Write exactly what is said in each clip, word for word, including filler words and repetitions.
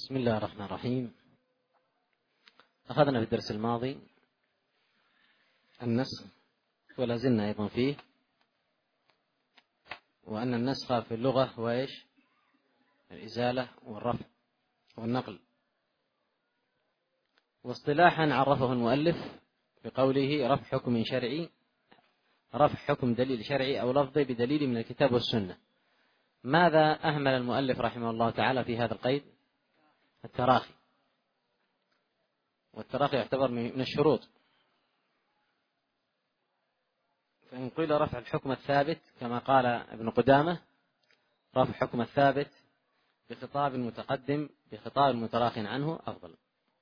بسم الله الرحمن الرحيم. أخذنا في الدرس الماضي النسخ ولا زلنا أيضا فيه، وأن النسخ في اللغة هو إيش؟ الإزالة والرفع والنقل. واصطلاحا عرفه المؤلف بقوله رفع حكم شرعي، رفع حكم دليل شرعي أو لفظي بدليل من الكتاب والسنة. ماذا أهمل المؤلف رحمه الله تعالى في هذا القيد؟ التراخي، والتراخي يعتبر من الشروط. فإن قيل رفع الحكم الثابت كما قال ابن قدامة رفع حكم الثابت بخطاب متقدم بخطاب متراخ عنه أفضل.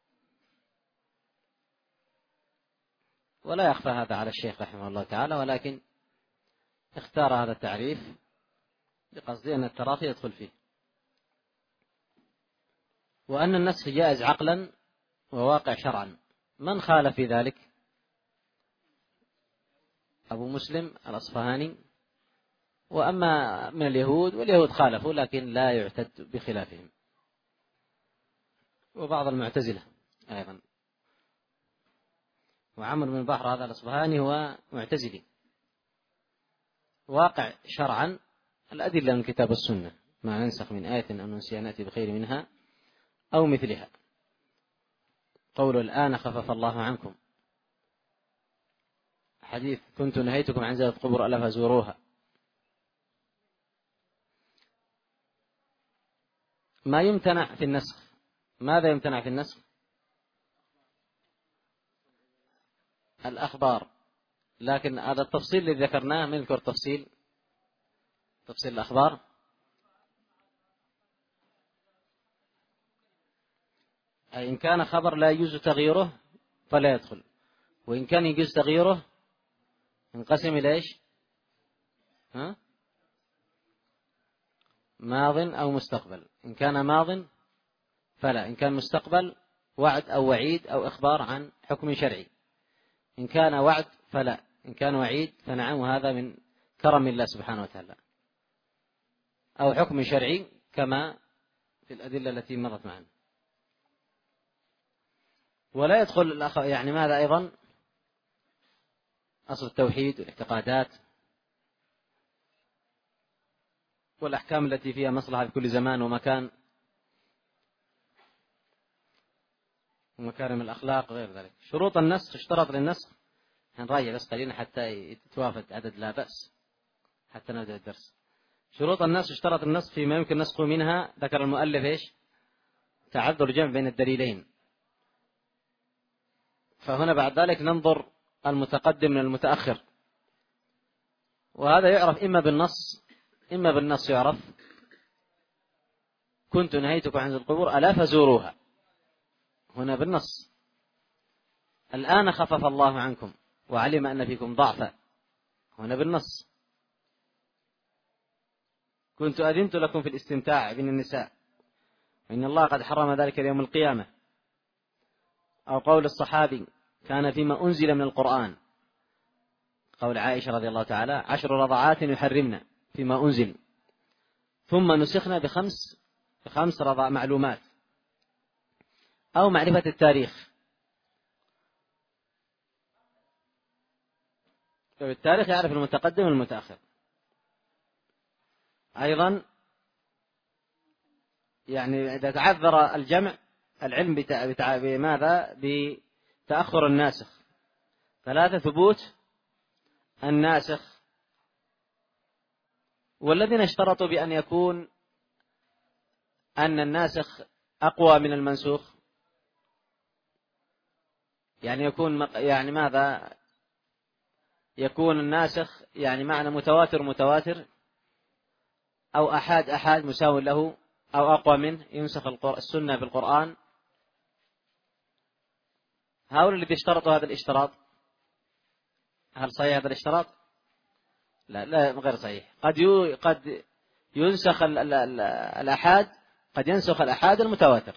ولا يخفى هذا على الشيخ رحمه الله تعالى، ولكن اختار هذا التعريف بقصد أن التراخي يدخل فيه، وأن النسخ جائز عقلا وواقع شرعا. من خالف في ذلك؟ أبو مسلم الأصفهاني. وأما من اليهود، واليهود خالفوا لكن لا يعتد بخلافهم، وبعض المعتزلة أيضا. وعمر بن البحر هذا الأصفهاني هو معتزلي. واقع شرعا الأدلة من كتاب السنة، ما ننسخ من آية أو ننسيها نأتي بخير منها أو مثلها. قول الآن خفف الله عنكم، حديث كنت نهيتكم عن زيارة القبور ألا فزوروها. ما يمتنع في النسخ، ماذا يمتنع في النسخ؟ الأخبار. لكن هذا التفصيل الذي ذكرناه، من يذكر تفصيل تفصيل الأخبار؟ أي إن كان خبر لا يجوز تغييره فلا يدخل، وإن كان يجوز تغييره انقسم إلى إيش؟ ها؟ ماض أو مستقبل. إن كان ماض فلا، إن كان مستقبل وعد أو وعيد أو إخبار عن حكم شرعي. إن كان وعد فلا، إن كان وعيد فنعم، وهذا من كرم الله سبحانه وتعالى. أو حكم شرعي كما في الأدلة التي مرت معنا. ولا يدخل الأخ... يعني ماذا أيضا؟ أصل التوحيد والاعتقادات والأحكام التي فيها مصلحة في كل زمان ومكان، ومكارم الأخلاق وغير ذلك. شروط النسخ، اشترط للنسخ، هنراجع بس قليلا حتى يتوافد عدد لا بأس حتى نبدأ الدرس. شروط النسخ، اشترط النسخ فيما يمكن نسخه منها. ذكر المؤلف إيش؟ تعذر الجمع بين الدليلين. فهنا بعد ذلك ننظر المتقدم من المتأخر، وهذا يعرف إما بالنص إما بالنص. يعرف كنت نهيتكم عن القبور ألا فزوروها، هنا بالنص. الآن خفف الله عنكم وعلم أن فيكم ضعفا، هنا بالنص. كنت أذنت لكم في الاستمتاع بين النساء وإن الله قد حرم ذلك يوم القيامة. أو قول الصحابي كان فيما أنزل من القرآن، قول عائشة رضي الله تعالى عشر رضعات يحرمنا فيما أنزل، ثم نسخنا بخمس بخمس رضع معلومات. أو معرفة التاريخ، التاريخ يعرف المتقدم والمتأخر. أيضا يعني إذا تعذر الجمع العلم بتع... بتع... بماذا؟ بتأخر الناسخ. ثلاثة: ثبوت الناسخ، والذين اشترطوا بأن يكون أن الناسخ أقوى من المنسوخ، يعني يكون يعني ماذا؟ يكون الناسخ يعني معنى متواتر متواتر، أو أحاد أحاد مساو له، أو أقوى منه ينسخ السنة بالقرآن. هؤلاء الذين اشترطوا هذا الاشتراط، هل صحيح هذا الاشتراط؟ لا لا غير صحيح. قد يو قد ينسخ ال ال ال الأحاد، قد ينسخ الأحاد المتواتر.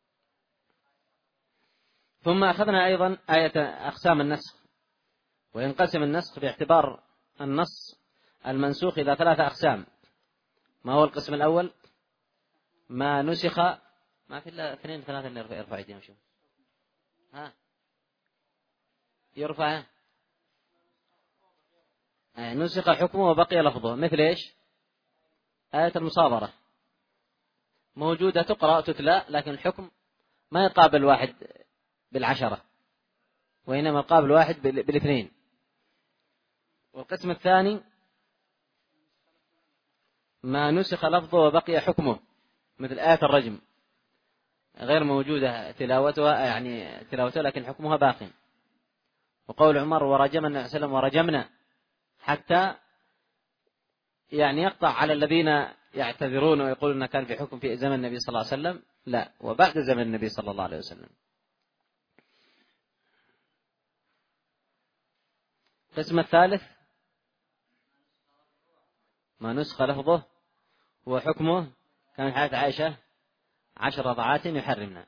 ثم أخذنا أيضا آية أقسام النسخ، وينقسم النسخ باعتبار النص المنسوخ إلى ثلاثة أقسام. ما هو القسم الأول؟ ما نسخ ما في إلا اثنين ثلاثة اللي يرفع, يرفع يديهم شو ها يرفع نسخ حكمه وبقي لفظه مثل إيش؟ آية المصابرة موجودة تقرأ تتلى لكن الحكم ما يقابل واحد بالعشرة وإنما يقابل واحد بالاثنين. والقسم الثاني ما نسخ لفظه وبقي حكمه مثل آية الرجم غير موجودة تلاوتها يعني تلاوتها لكن حكمها باق. وقول عمر ورجمنا النبي صلى الله عليه وسلم ورجمنا حتى يعني يقطع على الذين يعتذرون ويقولون كان في حكم في زمن النبي صلى الله عليه وسلم لا وبعد زمن النبي صلى الله عليه وسلم. القسم الثالث ما نسخ لفظه وحكمه كان حياة عائشة عشر رضعات يحرمنا.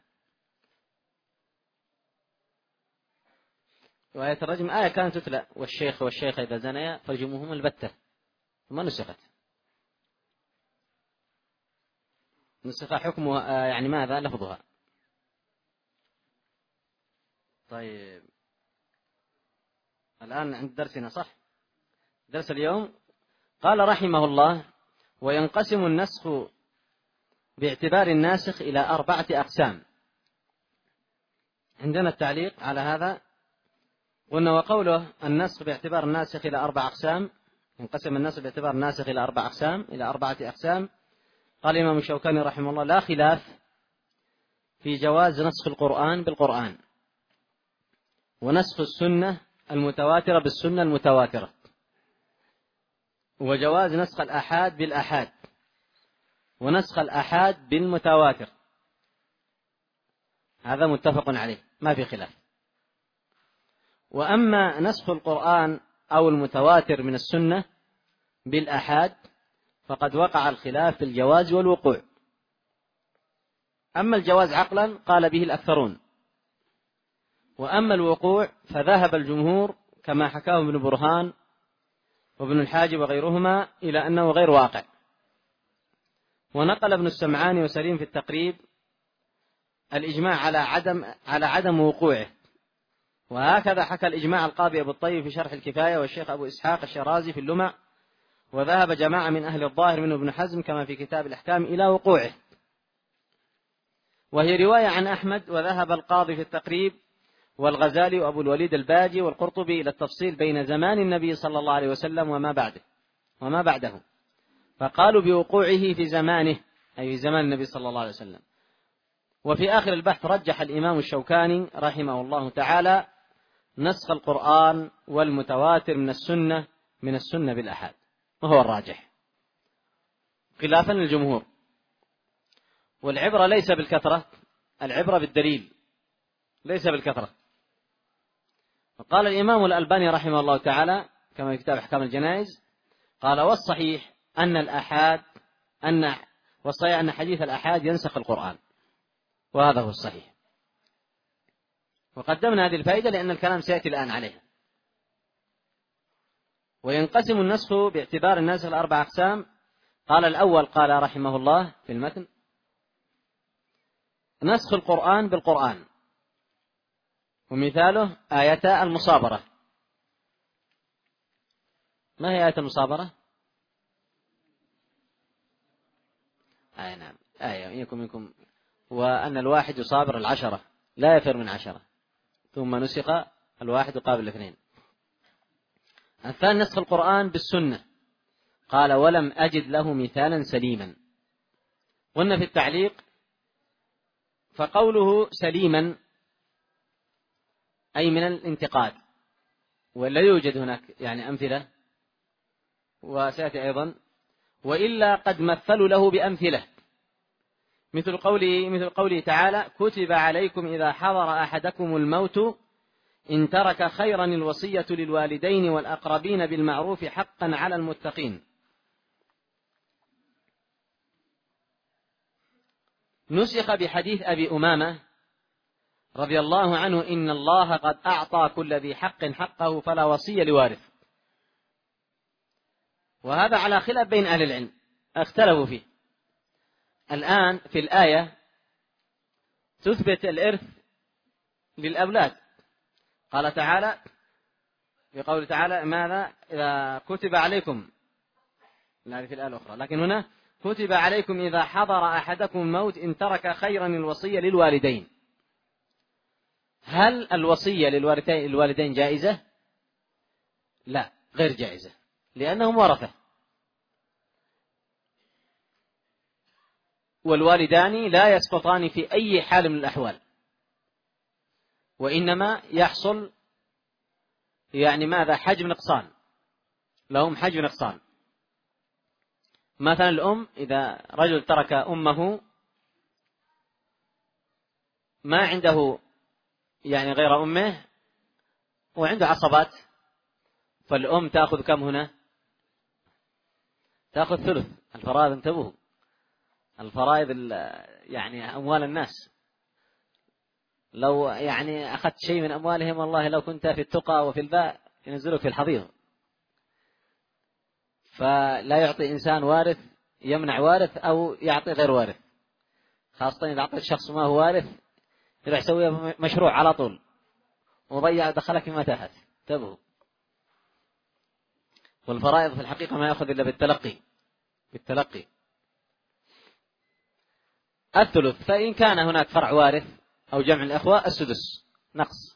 وآية الرجم آية كانت تتلى والشيخ والشيخ إذا زنيا فرجموهم البتة ما نسخت نسخ حكمها يعني ماذا لفظها. طيب الآن عند درسنا صح درس اليوم قال رحمه الله وينقسم النسخ باعتبار الناسخ إلى أربعة أقسام. عندنا التعليق على هذا قلنا وقوله النسخ باعتبار الناسخ إلى أربع أقسام ينقسم النسخ باعتبار الناسخ إلى أربع أقسام إلى أربعة أقسام. قال الإمام الشوكاني رحمه الله لا خلاف في جواز نسخ القرآن بالقرآن ونسخ السنة المتواترة بالسنة المتواترة وجواز نسخ الآحاد بالآحاد ونسخ الآحاد بالمتواتر هذا متفق عليه ما في خلاف. وأما نسخ القرآن أو المتواتر من السنة بالآحاد فقد وقع الخلاف في الجواز والوقوع. أما الجواز عقلا قال به الأكثرون وأما الوقوع فذهب الجمهور كما حكاه ابن برهان وابن الحاجب وغيرهما إلى أنه غير واقع. ونقل ابن السمعاني وسليم في التقريب الإجماع على عدم على عدم وقوعه وهكذا حكى الإجماع القاضي أبو الطيب في شرح الكفاية والشيخ أبو إسحاق الشرازي في اللمع وذهب جماعة من أهل الظاهر منه ابن حزم كما في كتاب الأحكام إلى وقوعه. وهي رواية عن أحمد وذهب القاضي في التقريب والغزالي وأبو الوليد الباجي والقرطبي إلى التفصيل بين زمان النبي صلى الله عليه وسلم وما بعده وما بعده فقالوا بوقوعه في زمانه أي في زمان النبي صلى الله عليه وسلم. وفي آخر البحث رجح الإمام الشوكاني رحمه الله تعالى نسخ القرآن والمتواتر من السنة من السنة بالأحاد وهو الراجح خلافا للجمهور. والعبرة ليس بالكثرة العبرة بالدليل ليس بالكثرة. وقال الإمام الألباني رحمه الله تعالى كما في كتاب أحكام الجنائز قال والصحيح أن الأحاد أن والصحيح أن حديث الأحاد ينسخ القرآن وهذا هو الصحيح. وقدمنا هذه الفائدة لأن الكلام سيأتي الآن عليها. وينقسم النسخ باعتبار الناسخ الأربع أقسام. قال الأول قال رحمه الله في المتن نسخ القرآن بالقرآن ومثاله آية المصابرة. ما هي آية المصابرة؟ آية نعم آية يكون منكم وأن الواحد يصابر العشرة لا يفر من عشرة ثم نسخ الواحد قابل الاثنين. الثاني نسخ القرآن بالسنة قال ولم أجد له مثالا سليما. قلنا في التعليق فقوله سليما أي من الانتقاد ولا يوجد هناك يعني أمثلة وسيأتي أيضا وإلا قد مثلوا له بأمثلة مثل قوله مثل قوله تعالى كتب عليكم إذا حضر أحدكم الموت إن ترك خيرا الوصية للوالدين والأقربين بالمعروف حقا على المتقين. نسخ بحديث أبي أمامة رضي الله عنه إن الله قد أعطى كل ذي حق حقه فلا وصية لوارث. وهذا على خلاف بين أهل العلم اختلفوا فيه. الآن في الآية تثبت الإرث للأولاد. قال تعالى في قوله تعالى ماذا؟ إذا كتب عليكم، لا في الآية الأخرى، لكن هنا كتب عليكم إذا حضر أحدكم الموت إن ترك خيرا الوصية للوالدين. هل الوصية للوالدين جائزة؟ لا، غير جائزة، لأنهم ورثة، والوالدان لا يسقطان في أي حال من الأحوال، وإنما يحصل يعني ماذا؟ حجم نقصان، لهم حجم نقصان. مثلا الأم، إذا رجل ترك أمه ما عنده يعني غير أمه وعنده عصبات، فالأم تأخذ كم هنا؟ تأخذ ثلث الفرائض. انتبهوا، الفرائض يعني أموال الناس، لو يعني أخذت شيء من أموالهم والله لو كنت في التقى وفي الباء ينزلك في الحضيض. فلا يعطي إنسان وارث يمنع وارث أو يعطي غير وارث، خاصة إذا أعطيت شخص ما هو وارث يروح يسوي مشروع على طول وضيع دخلك في متاهات. انتبهوا، والفرائض في الحقيقة ما يأخذ إلا بالتلقي بالتلقي الثلث. فإن كان هناك فرع وارث أو جمع الأخوة السدس نقص.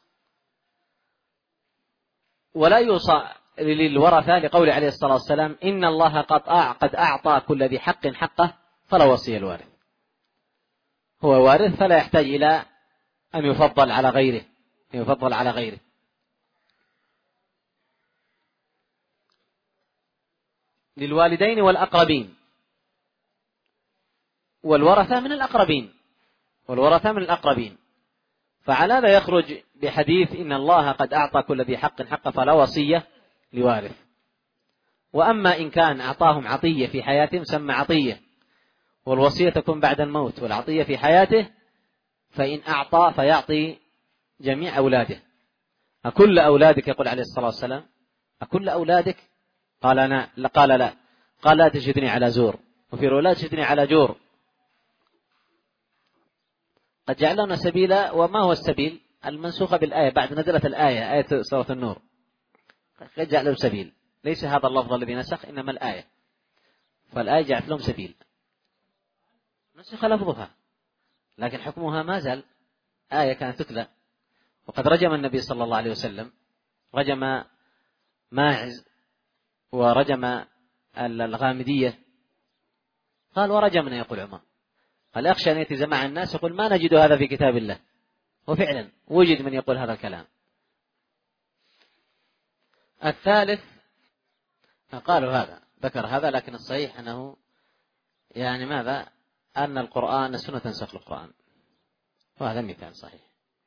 ولا يوصى للورثة لقول عليه الصلاة والسلام إن الله قد أعطى كل ذي حق حقه فلا وصي الوارث. هو وارث فلا يحتاج إلى أن يفضل على غيره يفضل على غيره. للوالدين والأقربين، والورثة من الأقربين والورثة من الأقربين فعلى هذا يخرج بحديث إن الله قد أعطى كل ذي حق حقه فلا وصية لوارث. وأما إن كان أعطاهم عطية في حياتهم سمى عطية، والوصية تكون بعد الموت والعطية في حياته، فإن أعطى فيعطي جميع أولاده. أكل أولادك يقول عليه الصلاة والسلام أكل أولادك؟ قال أنا قال لا قال لا تجدني على زور، وفي رواية لا تجدني على جور. قد جعلنا سبيلا. وما هو السبيل؟ المنسوخة بالآية بعد نزلت الآية آية سورة النور، قد جعل لهم سبيل، ليس هذا اللفظ الذي نسخ إنما الآية، فالآية جعلت لهم سبيل نسخ لفظها لكن حكمها ما زال آية كانت تتلى. وقد رجم النبي صلى الله عليه وسلم رجم ماعز ورجم الغامدية. قال ورجمنا يقول عمر، قال أخشى أن يأتي مع الناس يقول ما نجد هذا في كتاب الله، وفعلا وجد من يقول هذا الكلام. الثالث قالوا هذا ذكر هذا، لكن الصحيح أنه يعني ماذا؟ أن القرآن السنة تنسخ القرآن، وهذا مثال صحيح.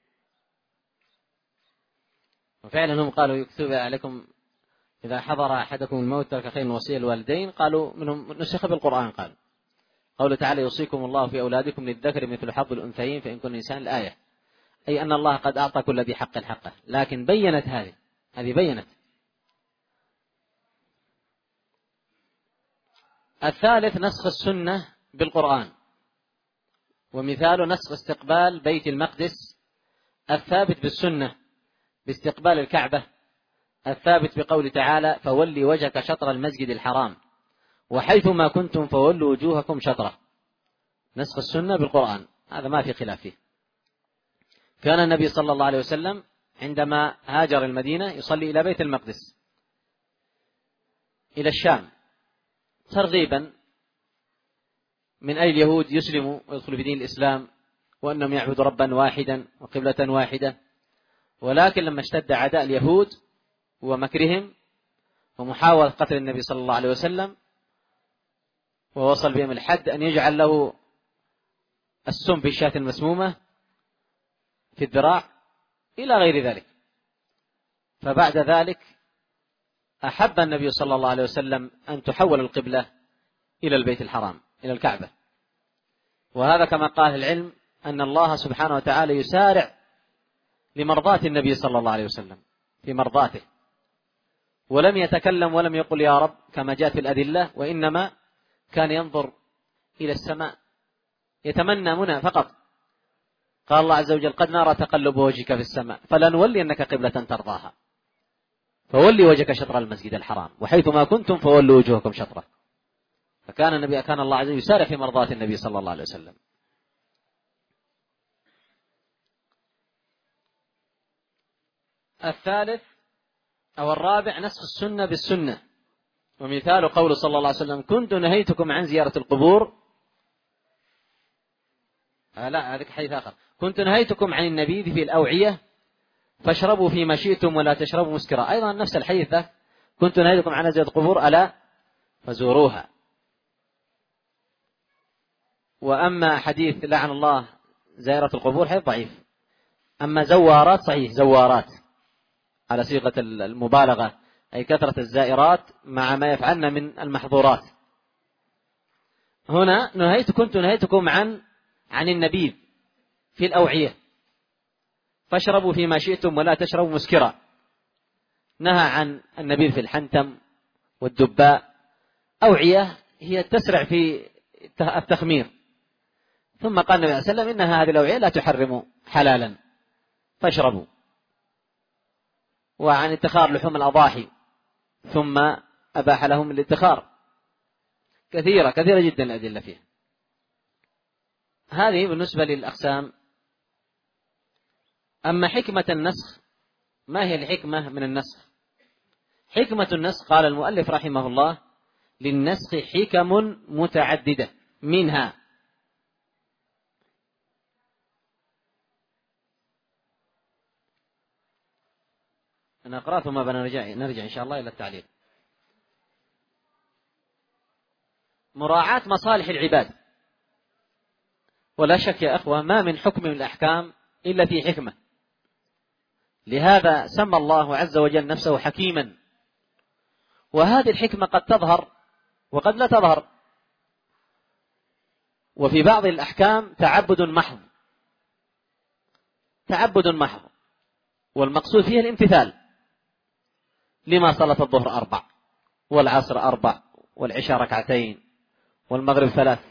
وفعلا هم قالوا يكتب عليكم إذا حضر أحدكم الموت ترك خير الوصية الوالدين، قالوا منهم نسخ بالقرآن. قال قوله تعالى يوصيكم الله في أولادكم للذكر مثل حظ الأنثيين فإن كن نساء، الآية أي أن الله قد أعطى كل ذي حق حقه، لكن بينت هذه هذه بينت. الثالث نسخ السنة بالقرآن، ومثال نسخ استقبال بيت المقدس الثابت بالسنة باستقبال الكعبة، الثابت بقول تعالى فولي وجهك شطر المسجد الحرام وحيثما كنتم فولوا وجوهكم شطره. نسخ السنة بالقرآن هذا ما في خلاف فيه. كان النبي صلى الله عليه وسلم عندما هاجر المدينة يصلي إلى بيت المقدس إلى الشام ترغيبا من أي اليهود يسلموا ويدخلوا في دين الإسلام وأنهم يعبدوا ربا واحدا وقبلة واحدة. ولكن لما اشتد عداء اليهود ومكرهم ومحاولة قتل النبي صلى الله عليه وسلم ووصل بهم الحد أن يجعل له السم في الشاة المسمومة في الذراع إلى غير ذلك، فبعد ذلك أحب النبي صلى الله عليه وسلم أن تحول القبلة إلى البيت الحرام إلى الكعبة. وهذا كما قال العلم أن الله سبحانه وتعالى يسارع لمرضاة النبي صلى الله عليه وسلم في مرضاته، ولم يتكلم ولم يقل يا رب كما جاءت في الأدلة، وإنما كان ينظر إلى السماء يتمنى منى فقط. قال الله عز وجل قد نرى تقلب وجهك في السماء فلنولينك قبلة ترضاها فولي وجهك شطر المسجد الحرام وحيثما كنتم فولوا وجوهكم شطره. فكان النبي كان الله عز وجل يسارع في مرضاة النبي صلى الله عليه وسلم. الثالث أو الرابع نسخ السنة بالسنة، ومثال قول صلى الله عليه وسلم كنت نهيتكم عن زيارة القبور آه لا هذا حديث آخر، كنت نهيتكم عن النبيذ في الأوعية فاشربوا فيما شئتم ولا تشربوا مسكرا، أيضا نفس الحديث ذا كنت نهيتكم عن زيارة القبور ألا فزوروها. وأما حديث لعن الله زائرة القبور حديث ضعيف. أما زوارات صحيح، زوارات على صيغة المبالغة أي كثرة الزائرات مع ما يفعلن من المحظورات. هنا نهيت كنت نهيتكم عن عن النبيذ في الأوعية فاشربوا فيما شئتم ولا تشربوا مسكرا، نهى عن النبيذ في الحنتم والدباء. أوعية هي تسرع في التخمير، ثم قال النبي صلى الله عليه وسلم إن هذه الأوعية لا تحرم حلالا فاشربوا. وعن ادخار لحوم الأضاحي ثم أباح لهم الادخار. كثيرة كثيرة جدا الأدلة فيها. هذه بالنسبة للأقسام. أما حكمة النسخ، ما هي الحكمة من النسخ؟ حكمة النسخ قال المؤلف رحمه الله للنسخ حكم متعددة، منها أنا أقرأ ثم بنرجع نرجع إن شاء الله إلى التعليق. مراعاة مصالح العباد، ولا شك يا أخوة ما من حكم من الأحكام إلا في حكمة، لهذا سمى الله عز وجل نفسه حكيما. وهذه الحكمة قد تظهر وقد لا تظهر، وفي بعض الأحكام تعبد محض تعبد محض والمقصود فيه الامتثال، لما صلاة الظهر أربع والعصر أربع والعشاء ركعتين والمغرب ثلاث،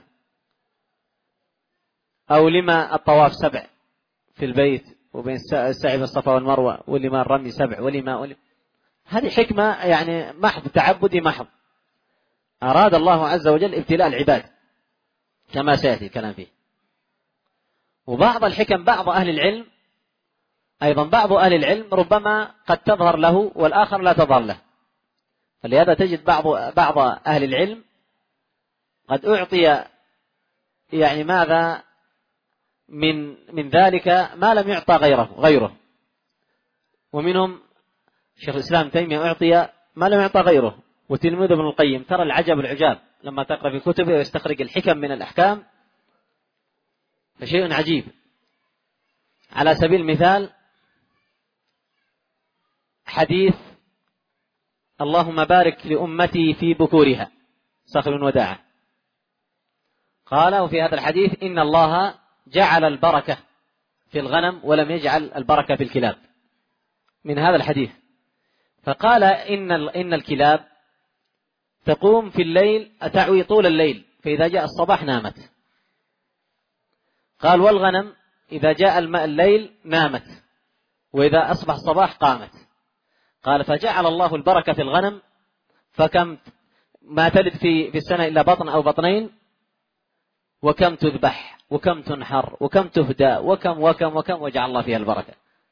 أو لما الطواف سبع في البيت وبين السعي بين الصفا والمروة، ولما الرمي سبع ولما, ولما هذه حكمة يعني محض تعبدي محض، أراد الله عز وجل ابتلاء العباد كما سيأتي الكلام فيه. وبعض الحكم بعض أهل العلم أيضا بعض أهل العلم ربما قد تظهر له والآخر لا تظهر له، فلهذا تجد بعض بعض أهل العلم قد أعطي يعني ماذا من من ذلك ما لم يعطى غيره غيره ومنهم شيخ الإسلام تيمية أعطي ما لم يعطى غيره، وتلميذ ابن القيم. ترى العجب العجاب لما تقرأ في كتبه ويستخرج الحكم من الأحكام فشيء عجيب. على سبيل المثال حديث اللهم بارك لأمتي في بكورها صخر وداعة، قال وفي هذا الحديث إن الله جعل البركة في الغنم ولم يجعل البركة في الكلاب، من هذا الحديث. فقال إن إن الكلاب تقوم في الليل تعوي طول الليل، فإذا جاء الصباح نامت. قال والغنم إذا جاء الماء الليل نامت، وإذا أصبح الصباح قامت. قال فجعل الله البركة في الغنم، فكم ما تلد في في السنة إلا بطن أو بطنين، وكم تذبح وكم تنحر وكم تهدى وكم وكم وكم، وجعل الله فيها البركة.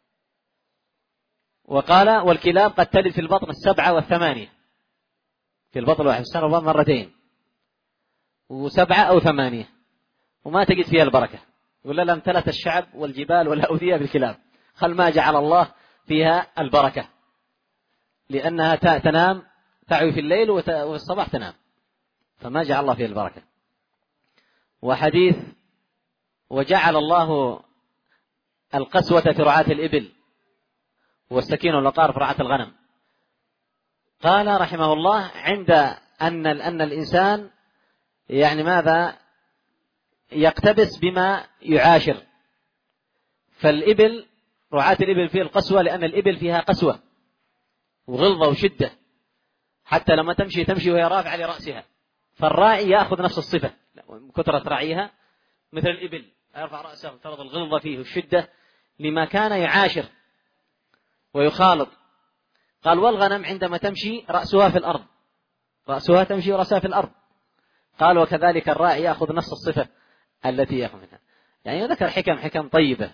وقال والكلاب قد تلد في البطن السبعة والثمانية، في البطن الواحد في السنة مرتين وسبعة أو ثمانية، وما تجد فيها البركة. يقول لا لم تلت الشعب والجبال والأودية بالكلاب، خل ما جعل الله فيها البركة، لأنها تنام تعوي في الليل وفي الصباح تنام، فما جعل الله فيها البركة. وحديث وجعل الله القسوة في رعاة الإبل والسكين والوقار في رعاة الغنم. قال رحمه الله عند أن أن الإنسان يعني ماذا يقتبس بما يعاشر، فالإبل رعاة الإبل فيه القسوة لأن الإبل فيها قسوة وغلظة وشدة، حتى لما تمشي تمشي وهي رافعة لرأسها، فالراعي يأخذ نفس الصفة كثرة رعيها مثل الإبل يرفع رأسه افترض الغلظة فيه والشدة لما كان يعاشر ويخالط. قال والغنم عندما تمشي رأسها في الأرض، رأسها تمشي ورأسها في الأرض. قال وكذلك الراعي يأخذ نفس الصفة التي يأخذ منها. يعني ذكر حكم حكم طيبة.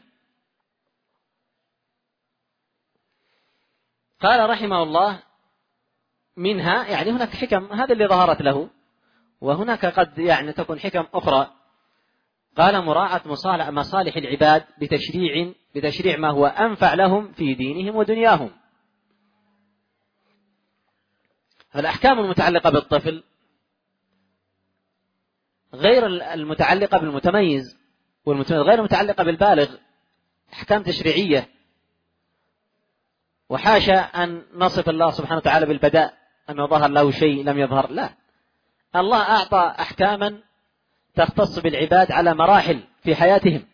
قال رحمه الله منها، يعني هناك حكم هذا اللي ظهرت له، وهناك قد يعني تكون حكم أخرى. قال مراعاة مصالح العباد بتشريع بتشريع ما هو أنفع لهم في دينهم ودنياهم. فالأحكام المتعلقة بالطفل غير المتعلقة بالمتميز، والمتميز غير المتعلقة بالبالغ، أحكام تشريعية. وحاشا أن نصف الله سبحانه وتعالى بالبداء أنه ظهر له شيء لم يظهر، لا، الله أعطى أحكاما تختص بالعباد على مراحل في حياتهم.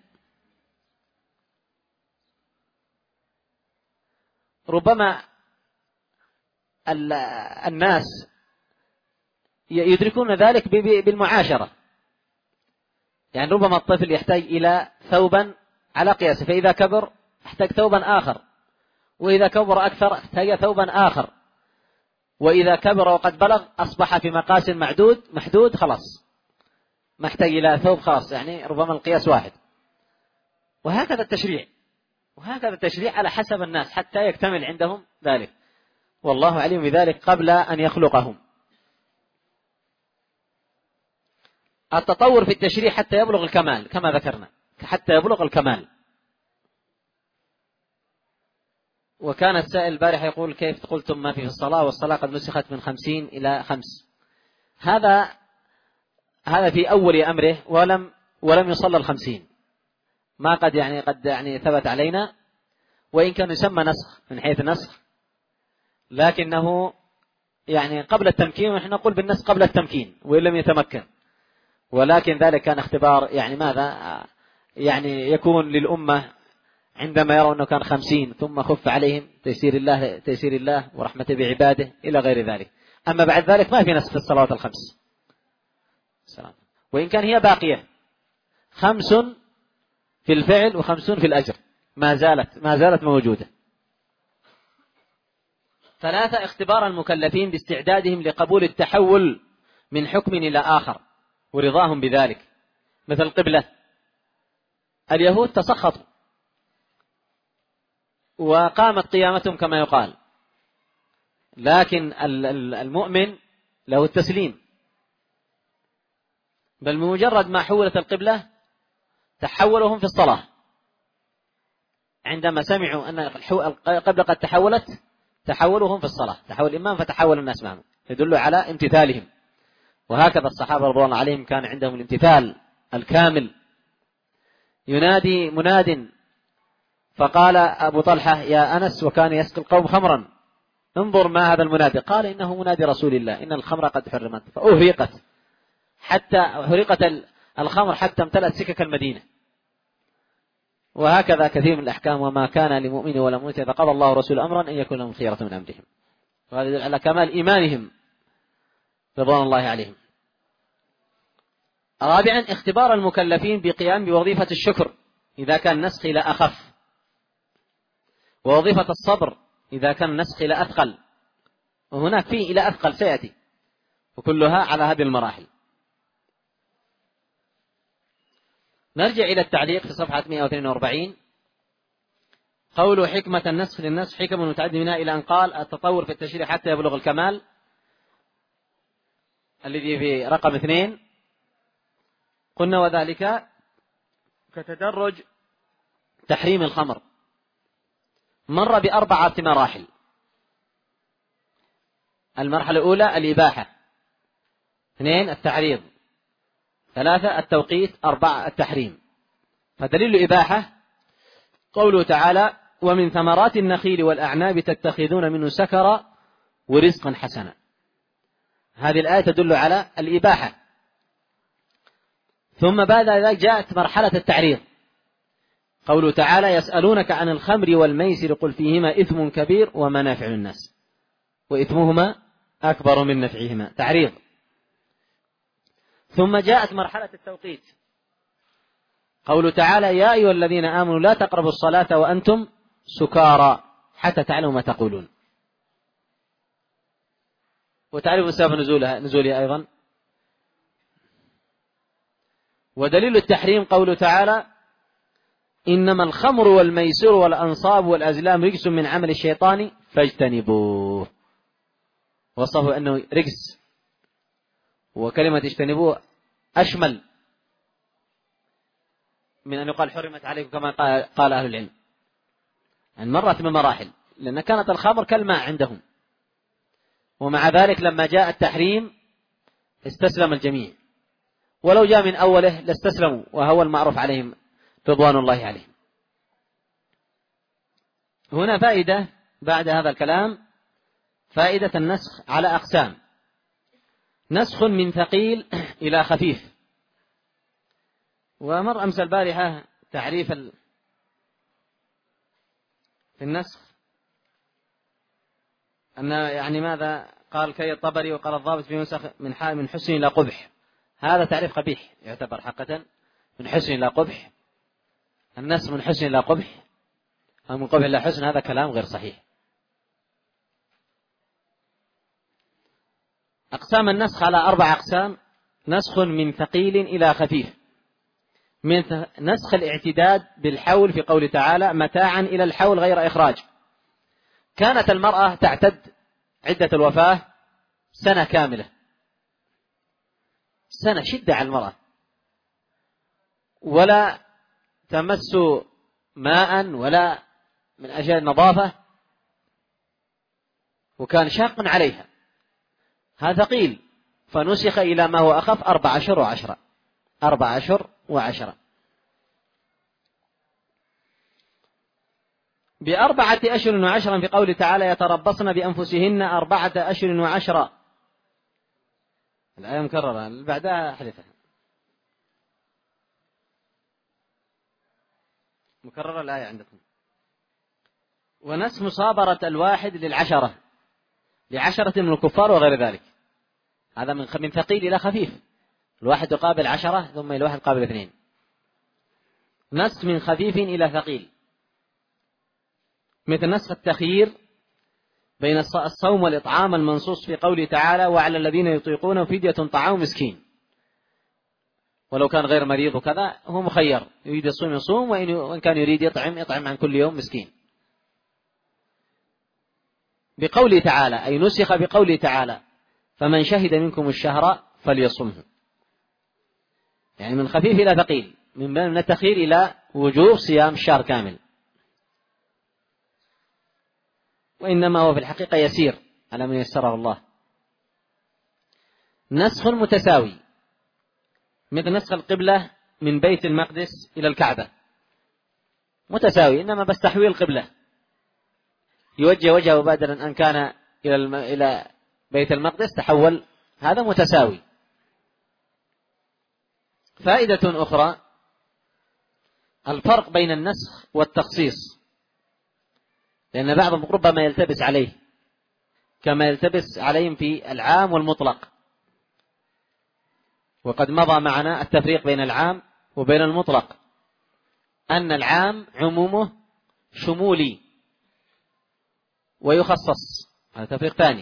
ربما الناس يدركون ذلك بالمعاشرة. يعني ربما الطفل يحتاج إلى ثوبا على قياسه، فإذا كبر يحتاج ثوبا آخر، وإذا كبر أكثر احتاج ثوبا آخر، وإذا كبر وقد بلغ أصبح في مقاس معدود محدود، خلاص ما احتاج إلى ثوب خاص، يعني ربما القياس واحد. وهكذا التشريع، وهكذا التشريع على حسب الناس حتى يكتمل عندهم ذلك، والله عليم بذلك قبل أن يخلقهم. التطور في التشريع حتى يبلغ الكمال كما ذكرنا، حتى يبلغ الكمال. وكان السائل البارح يقول كيف قلتم ما في الصلاة والصلاة قد نسخت من خمسين إلى خمس؟ هذا هذا في أول أمره، ولم ولم يصلى الخمسين، ما قد يعني قد يعني ثبت علينا، وإن كان يسمى نسخ من حيث نسخ، لكنه يعني قبل التمكين، ونحن نقول بالنسخ قبل التمكين وإن لم يتمكن، ولكن ذلك كان اختبار. يعني ماذا يعني يكون للأمة عندما يروا أنه كان خمسين ثم خف عليهم تيسير الله تيسير الله ورحمته بعباده إلى غير ذلك. أما بعد ذلك ما في نسخ في الصلوات الخمس، وإن كان هي باقية، خمس في الفعل وخمسون في الأجر، ما زالت ما زالت موجودة. ثلاثة، اختبار المكلفين باستعدادهم لقبول التحول من حكم إلى آخر ورضاهم بذلك. مثل القبلة، اليهود تسخطوا وقامت قيامتهم كما يقال، لكن المؤمن له التسليم، بل بمجرد ما حولت القبلة تحولهم في الصلاة. عندما سمعوا أن القبلة قد تحولت تحولهم في الصلاة، تحول الإمام فتحول الناس معهم، يدل على امتثالهم. وهكذا الصحابة رضوان الله عليهم كان عندهم الامتثال الكامل. ينادي مناد فقال أبو طلحة يا أنس وكان يسقي القوم خمرا، انظر ما هذا المنادي، قال إنه منادي رسول الله إن الخمر قد حرمت، فأهرقت حتى أهرقت الخمر حتى امتلأت سكك المدينة. وهكذا كثير من الأحكام، وما كان لمؤمن ولا مؤمنة إذا قضى الله ورسوله أمرا أن يكون لهم خيرة من أمرهم. وهذا يدل على كمال إيمانهم رضوان الله عليهم. رابعا، اختبار المكلفين بقيام بوظيفة الشكر إذا كان النسخ إلى أخف، ووظيفة الصبر إذا كان النسخ إلى أثقل، وهناك فيه إلى أثقل سيأتي، وكلها على هذه المراحل. نرجع إلى التعليق في صفحة مئة واثنين وأربعين. قول حكمة النسخ للنسخ حكم متعددة منها إلى أن قال التطور في التشريع حتى يبلغ الكمال، الذي في رقم اثنين. قلنا وذلك كتدرج تحريم الخمر، مر بأربعة مراحل. المرحلة الأولى الإباحة، اثنين التعريض، ثلاثة التوقيت، أربعة التحريم. فدليل الإباحة قوله تعالى ومن ثمرات النخيل والأعناب تتخذون منه سكرا ورزقا حسنا. هذه الآية تدل على الإباحة. ثم بعد ذلك جاءت مرحلة التعريض، قوله تعالى يسألونك عن الخمر والميسر قل فيهما إثم كبير ومنافع للناس وإثمهما أكبر من نفعهما، تعريض. ثم جاءت مرحلة التوقيت، قوله تعالى يا أيها الذين آمنوا لا تقربوا الصلاة وأنتم سكارى حتى تعلموا ما تقولون. وتعرفوا سبب نزولها نزولها أيضا. ودليل التحريم قوله تعالى إنما الخمر والميسر والأنصاب والأزلام رجس من عمل الشيطان فاجتنبوه. وصفه أنه رجس، وكلمة اجتنبوه أشمل من أن يقال حرمت عليكم كما قال أهل العلم، أن مرت من مراحل، لأن كانت الخمر كالماء عندهم، ومع ذلك لما جاء التحريم استسلم الجميع، ولو جاء من أوله لاستسلموا، وهو المعروف عليهم رضوان الله عليهم. هنا فائدة بعد هذا الكلام، فائدة النسخ على أقسام: نسخ من ثقيل إلى خفيف. ومر أمس البارحة تعريف في النسخ أن يعني ماذا قال كي الطبري وقال الضابط في نسخ من حال من حسن إلى قبح. هذا تعريف قبيح يعتبر حقا، من حسن إلى قبح. النسخ من حسن إلى قبح أو من قبح إلى حسن، هذا كلام غير صحيح. أقسام النسخ على أربع أقسام: نسخ من ثقيل إلى خفيف، من نسخ الاعتداد بالحول في قول تعالى متاعا إلى الحول غير إخراج. كانت المرأة تعتد عدة الوفاة سنة كاملة، سنة شدة على المرأة، ولا تمس ماء ولا من أجل النظافة، وكان شاق عليها، هذا ثقيل، فنسخ إلى ما هو أخف أربع أشهر وعشرة أربع أشهر وعشرة بأربعة أشهر وعشرة في قول تعالى يتربصن بأنفسهن أربعة أشهر وعشرة. الآية مكررة بعدها حدثها مكررة الآية عندكم. ونسخ مصابرة الواحد للعشرة لعشرة من الكفار وغير ذلك، هذا من ثقيل إلى خفيف، الواحد يقابل عشرة ثم الواحد قابل اثنين. نسخ من خفيف إلى ثقيل، مثل نسخ التخيير بين الصوم والإطعام المنصوص في قوله تعالى وعلى الذين يطيقونه فدية طعام مسكين، ولو كان غير مريض وكذا هو مخير، يريد يصوم يصوم، وإن كان يريد يطعم يطعم عن كل يوم مسكين. بقوله تعالى أي نسخ بقوله تعالى فمن شهد منكم الشهر فليصمه، يعني من خفيف إلى ثقيل، من التخيير إلى وجوب صيام الشهر كامل، وإنما هو في الحقيقة يسير على من يسره الله. نسخ متساوي، مثل نسخ القبلة من بيت المقدس إلى الكعبة، متساوي، إنما بس تحويل القبلة، يوجه وجهه بدلا أن كان إلى الم... إلى بيت المقدس تحول، هذا متساوي. فائدة أخرى: الفرق بين النسخ والتخصيص، لأن بعضهم ربما يلتبس عليه كما يلتبس عليهم في العام والمطلق، وقد مضى معنا التفريق بين العام وبين المطلق، أن العام عمومه شمولي ويخصص، هذا تفريق ثاني،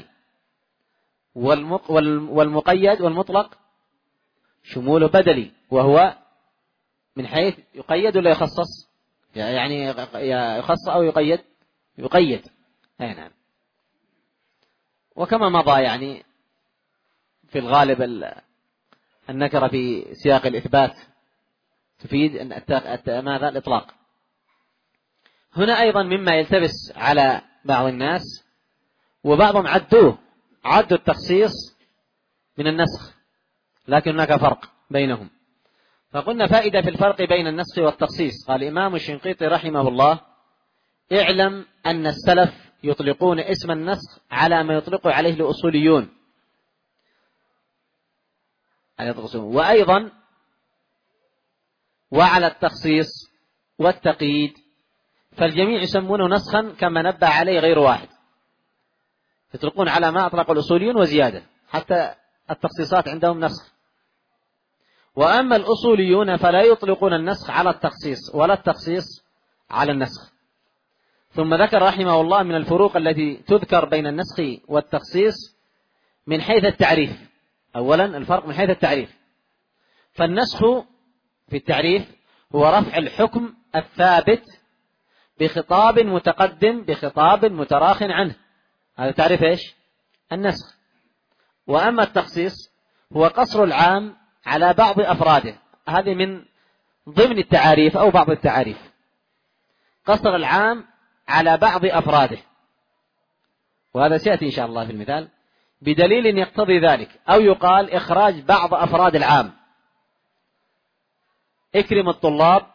والمقيد والمطلق شموله بدلي، وهو من حيث يقيد ولا يخصص، يعني يخصص أو يقيد يقيد أي نعم. وكما مضى يعني في الغالب النكرة في سياق الإثبات تفيد ماذا الإطلاق. هنا أيضا مما يلتبس على بعض الناس، وبعضهم عدوه عدوا التخصيص من النسخ، لكن هناك فرق بينهم. فقلنا فائدة في الفرق بين النسخ والتخصيص. قال الإمام الشنقيطي رحمه الله اعلم أن السلف يطلقون اسم النسخ على ما يطلق عليه الأصوليون، وأيضا وعلى التخصيص والتقييد، فالجميع يسمونه نسخا كما نبه عليه غير واحد، يطلقون على ما أطلق الأصوليون وزيادة، حتى التخصيصات عندهم نسخ. وأما الأصوليون فلا يطلقون النسخ على التخصيص ولا التخصيص على النسخ. ثم ذكر رحمه الله من الفروق التي تذكر بين النسخ والتخصيص من حيث التعريف. أولا الفرق من حيث التعريف، فالنسخ في التعريف هو رفع الحكم الثابت بخطاب متقدم بخطاب متراخ عنه، هذا تعريف إيش؟ النسخ. وأما التخصيص هو قصر العام على بعض أفراده، هذه من ضمن التعاريف أو بعض التعاريف، قصر العام على بعض أفراده، وهذا سيأتي إن شاء الله في المثال بدليل يقتضي ذلك. أو يقال إخراج بعض أفراد العام، اكرم الطلاب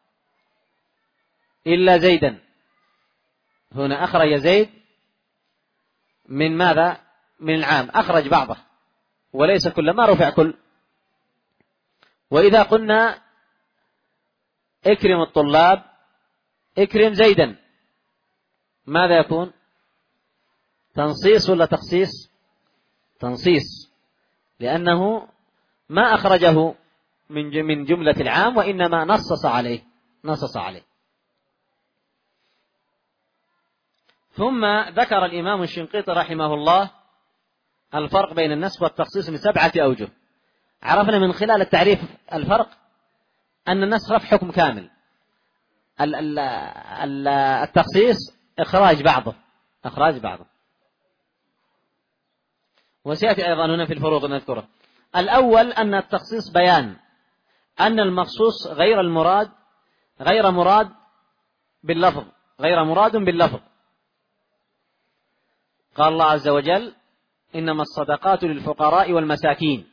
إلا زيدا، هنا أخرج زيد من ماذا؟ من العام، أخرج بعضه وليس كل، ما رفع كل. وإذا قلنا اكرم الطلاب اكرم زيدا، ماذا يكون؟ تنصيص ولا تخصيص؟ تنصيص، لأنه ما أخرجه من جملة العام وإنما نصص عليه نصص عليه. ثم ذكر الإمام الشنقيطي رحمه الله الفرق بين النسخ والتخصيص من سبعة أوجه. عرفنا من خلال التعريف الفرق أن النسخ رفع حكم كامل، التخصيص إخراج بعضه إخراج بعضه وسيأتي أيضا هنا في الفروق نذكره. الأول أن التخصيص بيان أن المخصوص غير المراد غير مراد باللفظ غير مراد باللفظ. قال الله عز وجل إنما الصدقات للفقراء والمساكين،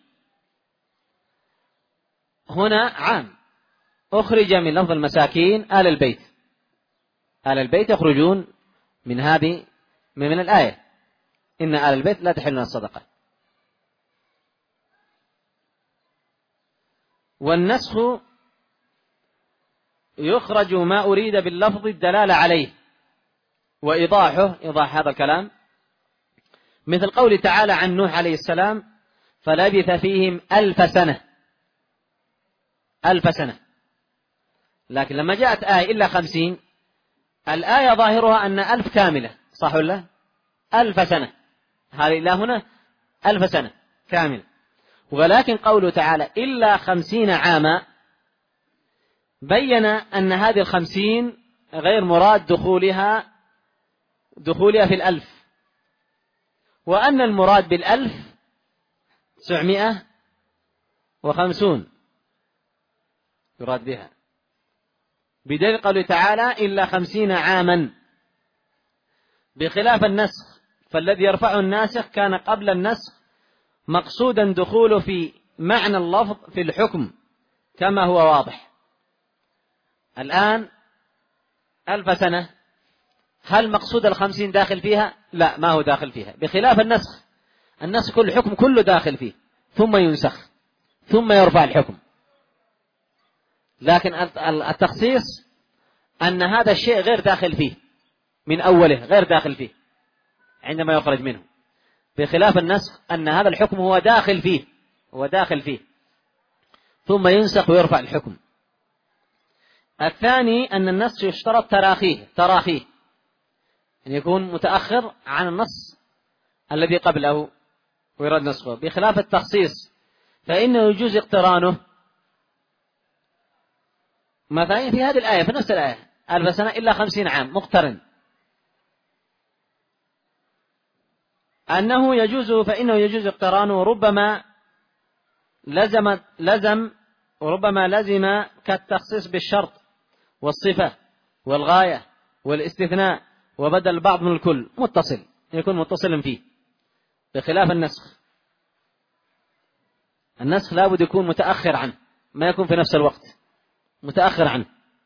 هنا عام أخرج من لفظ المساكين آل البيت، آل البيت يخرجون من هذه من الآية إن آل البيت لا تحل الصدقة. والنسخ يخرج ما أريد باللفظ الدلالة عليه وإيضاحه إيضاح هذا الكلام، مثل قول تعالى عن نوح عليه السلام فلبث فيهم ألف سنة ألف سنة. لكن لما جاءت آية إلا خمسين، الآية ظاهرها أن ألف كاملة، صح ولا؟ ألف سنة، هذه إلا هنا ألف سنة كاملة. ولكن قوله تعالى إلا خمسين عاما بين أن هذه الخمسين غير مراد دخولها دخولها في الألف، وأن المراد بالألف تسعمائة وخمسون يراد بها، بدليل قوله تعالى إلا خمسين عاما، بخلاف النسخ فالذي يرفعه الناسخ كان قبل النسخ مقصودا دخوله في معنى اللفظ في الحكم كما هو واضح. الآن ألف سنة، هل مقصود الخمسين داخل فيها؟ لا، ما هو داخل فيها، بخلاف النسخ، النسخ كل حكم كله داخل فيه ثم ينسخ ثم يرفع الحكم. لكن التخصيص أن هذا الشيء غير داخل فيه من أوله، غير داخل فيه عندما يخرج منه، بخلاف النسخ أن هذا الحكم هو داخل فيه هو داخل فيه ثم ينسخ ويرفع الحكم. الثاني أن النسخ يشترط تراخيه تراخيه أن يكون متأخر عن النص الذي قبله ويراد نسخه، بخلاف التخصيص فإنه يجوز اقترانه. مثلا في هذه الآية في نفس الآية ألف سنة إلا خمسين عام مقترن، أنه يجوز فإنه يجوز اقترانه، وربما لزم لزم وربما لزم كالتخصيص بالشرط والصفة والغاية والاستثناء وبدل بعض من الكل متصل، يكون متصلا فيه، بخلاف النسخ. النسخ لابد يكون متأخر عنه، ما يكون في نفس الوقت، متأخر عنه.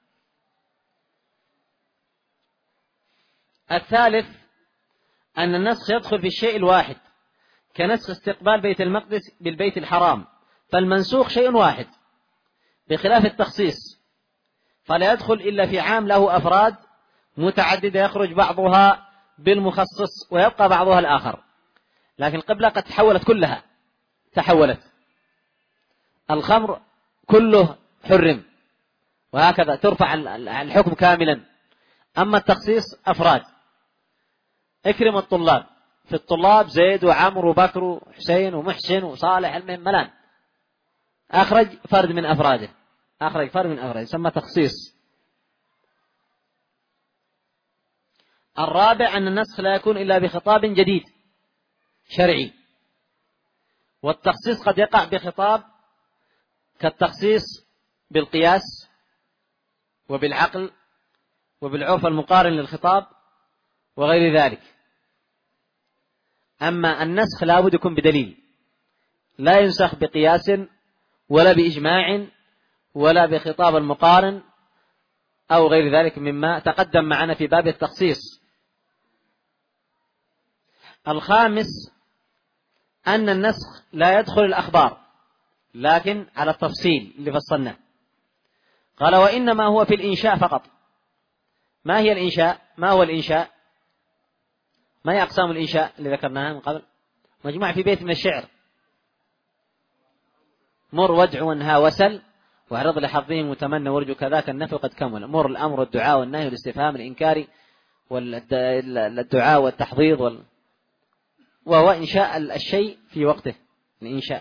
الثالث أن النسخ يدخل في الشيء الواحد، كنسخ استقبال بيت المقدس بالبيت الحرام، فالمنسوخ شيء واحد، بخلاف التخصيص فلا يدخل إلا في عام له أفراد متعددة يخرج بعضها بالمخصص ويبقى بعضها الآخر. لكن القبلة قد تحولت كلها، تحولت الخمر كله حرم، وهكذا ترفع الحكم كاملا. أما التخصيص أفراد. اكرم الطلاب، في الطلاب زيد وعمر وبكر وحسين ومحسن وصالح، المهم ملان، أخرج فرد من أفراده، أخرج فرد من أفراده، يسمى تخصيص. الرابع أن النسخ لا يكون إلا بخطاب جديد شرعي، والتخصيص قد يقع بخطاب كالتخصيص بالقياس وبالعقل وبالعرف المقارن للخطاب وغير ذلك. أما النسخ لا بد يكون بدليل، لا ينسخ بقياس ولا بإجماع ولا بخطاب المقارن أو غير ذلك مما تقدم معنا في باب التخصيص. الخامس أن النسخ لا يدخل الأخبار، لكن على التفصيل اللي فصلناه. قال وإنما هو في الإنشاء فقط. ما هي الإنشاء؟ ما هو الإنشاء؟ ما هي أقسام الإنشاء اللي ذكرناها من قبل؟ مجموعة في بيت من الشعر: مر وادع وانهى وسل واعرض لحظهم وتمنى وارجو كذاك النفي قد كمل. مر الأمر والدعاء والنهي والاستفهام الإنكاري والدعاء والتحضيض وال... وهو إنشاء الشيء في وقته، الإنشاء.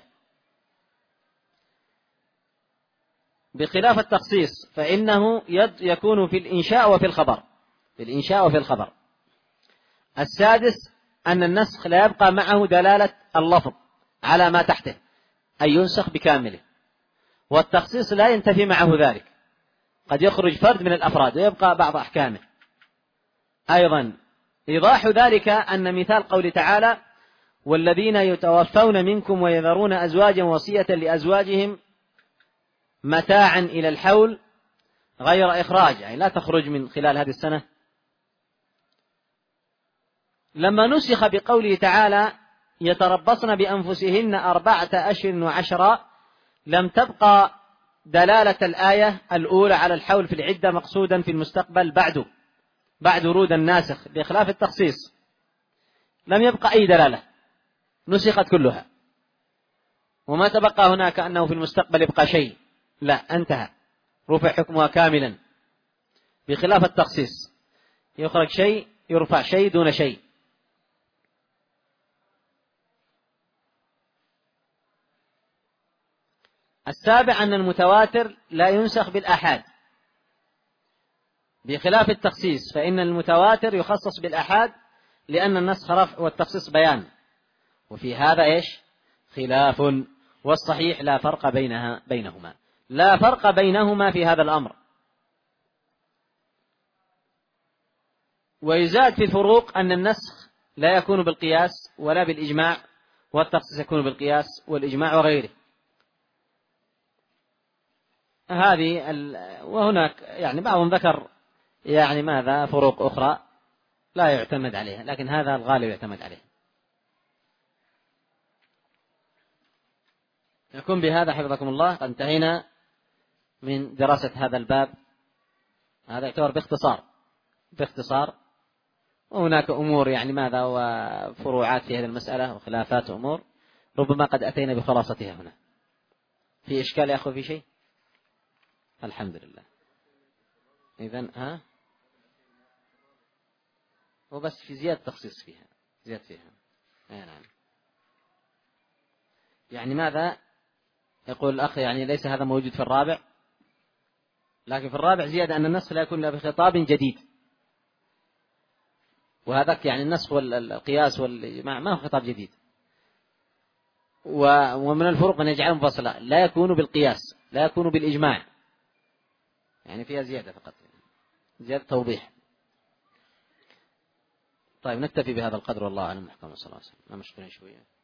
بخلاف التخصيص فإنه يكون في الإنشاء وفي الخبر، في الإنشاء وفي الخبر. السادس أن النسخ لا يبقى معه دلالة اللفظ على ما تحته، أي ينسخ بكامله. والتخصيص لا ينتفي معه ذلك، قد يخرج فرد من الأفراد ويبقى بعض أحكامه. أيضا إيضاح ذلك أن مثال قول تعالى: والذين يتوفون منكم ويذرون أزواجا وصية لأزواجهم متاعا إلى الحول غير إخراج، يعني لا تخرج من خلال هذه السنة. لما نسخ بقوله تعالى: يتربصن بأنفسهن أربعة أشهر وعشرا، لم تبقى دلالة الآية الأولى على الحول في العدة مقصودا في المستقبل بعد بعد ورود الناسخ، بخلاف التخصيص لم يبقى أي دلالة، نسخت كلها، وما تبقى هناك أنه في المستقبل يبقى شيء، لا، انتهى، رفع حكمها كاملا. بخلاف التخصيص يخرج شيء يرفع شيء دون شيء. السابع أن المتواتر لا ينسخ بالآحاد، بخلاف التخصيص فإن المتواتر يخصص بالآحاد لأن النسخ رفع والتخصيص بيان، وفي هذا إيش؟ خلاف، والصحيح لا فرق بينها بينهما لا فرق بينهما في هذا الأمر. ويزاد في الفروق أن النسخ لا يكون بالقياس ولا بالإجماع، والتخصيص يكون بالقياس والإجماع وغيره. هذه ال... وهناك يعني بعضهم ذكر يعني ماذا فروق أخرى لا يعتمد عليها، لكن هذا الغالب يعتمد عليه. نكون بهذا حفظكم الله قد انتهينا من دراسة هذا الباب. هذا يعتبر باختصار باختصار وهناك أمور يعني ماذا وفروعات في هذه المسألة وخلافات أمور ربما قد أتينا بخلاصتها هنا. في إشكال يا أخو في شيء؟ الحمد لله. إذن ها وبس في زيادة تخصيص فيها زيادة فيها أي نعم. يعني ماذا يقول الأخ؟ يعني ليس هذا موجود في الرابع، لكن في الرابع زيادة أن النسخ لا يكون إلا بخطاب جديد، وهذاك يعني النسخ والقياس والإجماع ما هو خطاب جديد. ومن الفروق أن يجعل منفصلا، لا يكون بالقياس لا يكون بالإجماع، يعني فيها زيادة فقط، زيادة توضيح. طيب نكتفي بهذا القدر والله أعلم. محكم صلى الله عليه وسلم. ما مشكلة شوية.